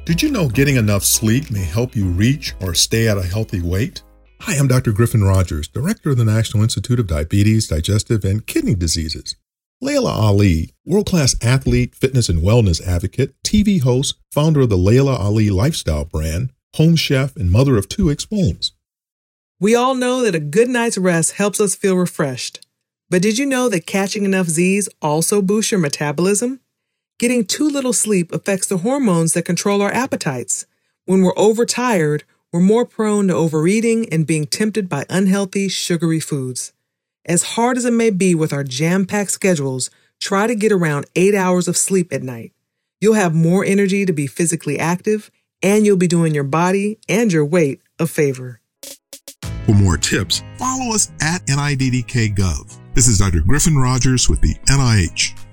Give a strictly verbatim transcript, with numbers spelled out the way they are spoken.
Did you know getting enough sleep may help you reach or stay at a healthy weight? Hi, I'm Doctor Griffin Rogers, Director of the National Institute of Diabetes, Digestive, and Kidney Diseases. Layla Ali, world-class athlete, fitness and wellness advocate, T V host, founder of the Layla Ali lifestyle brand, home chef, and mother of two, explains. We all know that a good night's rest helps us feel refreshed. But did you know that catching enough Z's also boosts your metabolism? Getting too little sleep affects the hormones that control our appetites. When we're overtired, we're more prone to overeating and being tempted by unhealthy, sugary foods. As hard as it may be with our jam-packed schedules, try to get around eight hours of sleep at night. You'll have more energy to be physically active, and you'll be doing your body and your weight a favor. For more tips, follow us at N I D D K dot gov. This is Doctor Griffin Rogers with the N I H.